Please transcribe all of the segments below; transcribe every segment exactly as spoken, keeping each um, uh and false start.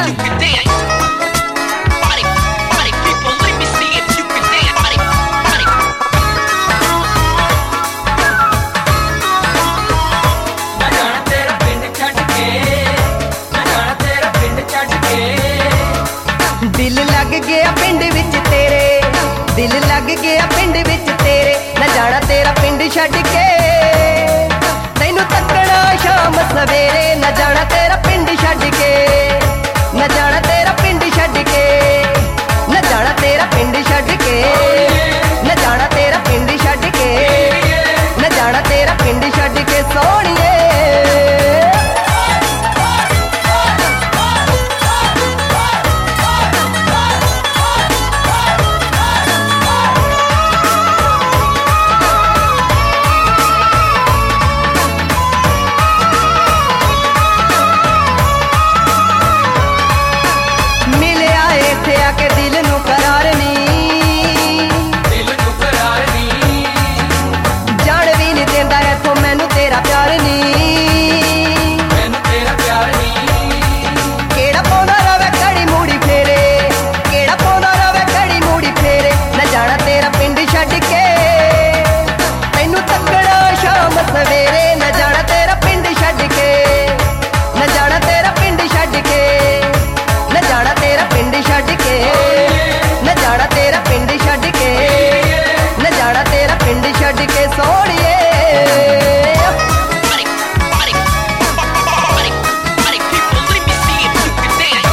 you can dance. Party, party people, let me see if you can dance. Party, party. ਨਾ ਜਾਣਾ ਤੇਰਾ ਪਿੰਡ ਛੱਡ ਕੇ, ਨਾ ਜਾਣਾ ਤੇਰਾ ਪਿੰਡ ਛੱਡ ਕੇ। ਦਿਲ ਲੱਗ ਗਿਆ ਪਿੰਡ ਵਿੱਚ ਤੇਰੇ, ਦਿਲ ਲੱਗ ਗਿਆ ਪਿੰਡ ਵਿੱਚ ਤੇਰੇ। ਨਾ ਜਾਣਾ ਤੇਰਾ ਪਿੰਡ ਛੱਡ ਕੇ, ਤੈਨੂੰ ਤੱਕਣਾ ਸ਼ਾਮ ਸਵੇਰੇ। ਨਾ ਜਾਣਾ ਤੇਰਾ ਪਿੰਡ ਛੱਡ ਕੇ, ਨਾ ਜਾਣਾ ਤੇਰਾ ਪਿੰਡ ਛੱਡ ਕੇ, ਨਾ ਜਾਣਾ ਤੇਰਾ ਪਿੰਡ ਛੱਡ ਕੇ, ਨਾ ਜਾਣਾ ਤੇਰਾ ਪਿੰਡ ਛੱਡ ਕੇ, ਨਾ ਜਾਣਾ ਤੇਰਾ ਪਿੰਡ ਛੱਡ ਕੇ ਸੋਹਣੀਏ। ਕੇ ਦਿਲ ਨੂੰ ਕਰਾਰ ਨੀ, ਦਿਲ ਨੂੰ ਕਰਾਰ ਨੀ, ਜਾਣ ਵੀ ਨੀ ਦਿੰਦਾ ਇੱਥੋਂ ਮੈਨੂੰ ਤੇਰਾ ਪਿਆਰ ਨੀ, ਮੈਨੂੰ ਤੇਰਾ ਪਿਆਰ ਨੀ। ਕਿਹੜਾ ਪਾਉਂਦਾ ਰਵੇ ਘੜੀ ਮੂੜੀ ਫੇਰੇ, ਕਿਹੜਾ ਪਾਉਂਦਾ ਰਵੇ ਘੜੀ ਮੂੜੀ ਫੇਰੇ। ਨਾ ਜਾਣਾ ਤੇਰਾ ਪਿੰਡ ਛੱਡ ਕੇ, ਤੈਨੂੰ ਤੱਕਣਾ ਸ਼ਾਮ ਸਵੇਰੇ। ਨਾ ਜਾਣਾ ਤੇਰਾ ਪਿੰਡ ਛੱਡ ਕੇ, ਨਾ ਜਾਣਾ ਤੇਰਾ ਪਿੰਡ ਛੱਡ ਕੇ, ਨਾ ਜਾਣਾ ਤੇਰਾ ਪਿੰਡ ਛੱਡ ਕੇ, ਨਾ ਜਾਣਾ ਤੇਰਾ ਪਿੰਡ ਛੱਡ ਕੇ, ਨਾ ਜਾਣਾ ਤੇਰਾ ਪਿੰਡ ਛੱਡ ਕੇ ਸੋਹਣੀਏ। Party, party, party, party people, let me see if you can dance.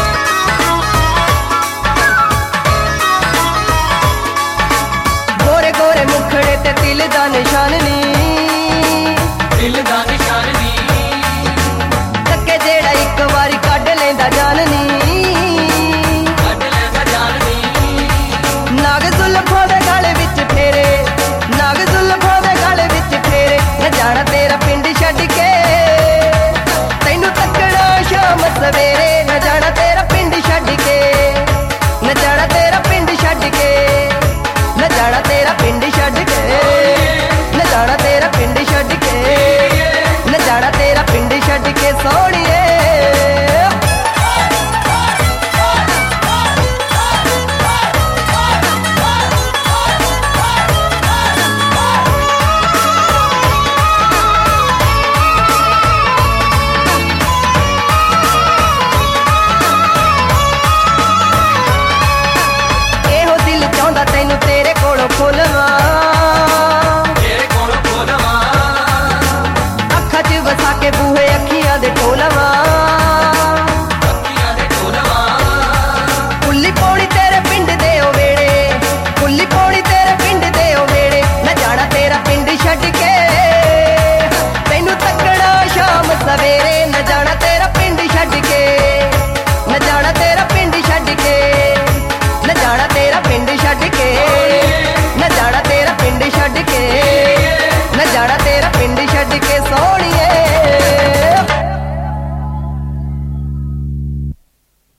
ਗੋਰੇ ਗੋਰੇ ਮੁਖੜੇ ਤੇ ਦਿਲ ਦਾ ਨਿਸ਼ਾਨ ਨੀ, ਦਿਲ ਦਾ ਨਿਸ਼ਾਨ ਨੀ, ਤੱਕੇ ਜਿਹੜਾ ਇੱਕ ਵਾਰੀ ਕੱਢ ਲੈਂਦਾ ਜਾਨ ਨੀ। ਕੱਢ ਲੈਂਦਾ ਜਾਨ ਨੀ, ਨਾਗ ਜ਼ੁਲਫਾਂ ਦੇ ਗਲ ਵਿੱਚ ਫੇਰੇ, ਨਾਗ ਜ਼ੁਲਫਾਂ ਦੇ ਗਲ ਵਿੱਚ ਫੇਰੇ। ਨਾ ਜਾਣਾ ਤੇਰਾ ਪਿੰਡ ਛੱਡ ਕੇ, ਤੈਨੂੰ ਤੱਕਣਾ ਸ਼ਾਮ ਸਵੇਰੇ। ਨਾ ਜਾਣਾ ਤੇਰਾ ਪਿੰਡ ਛੱਡ ਕੇ, ਨਾ ਜਾਣਾ ਤੇਰਾ ਪਿੰਡ ਛੱਡ ਕੇ, ਨਾ ਜਾਣਾ ਤੇਰਾ ਪਿੰਡ ਛੱਡ ਕੇ, ਨਾ ਜਾਣਾ ਤੇਰਾ ਪਿੰਡ ਛੱਡ ਕੇ, ਨਾ ਜਾਣਾ ਤੇਰਾ ਪਿੰਡ ਛੱਡ ਕੇ ਸੋਹਣੀਏ। ਇਹੋ ਦਿਲ ਚਾਹੁੰਦਾ ਤੈਨੂੰ ਤੇਰੇ ਕੋਲੋਂ ਖੋਲਵਾਂ, ਤੇਰੇ ਕੋਲੋਂ ਖੋਲਵਾਂ, ਅੱਖਾਂ 'ਚ ਵਸਾ ਕੇ ਬੂਹੇ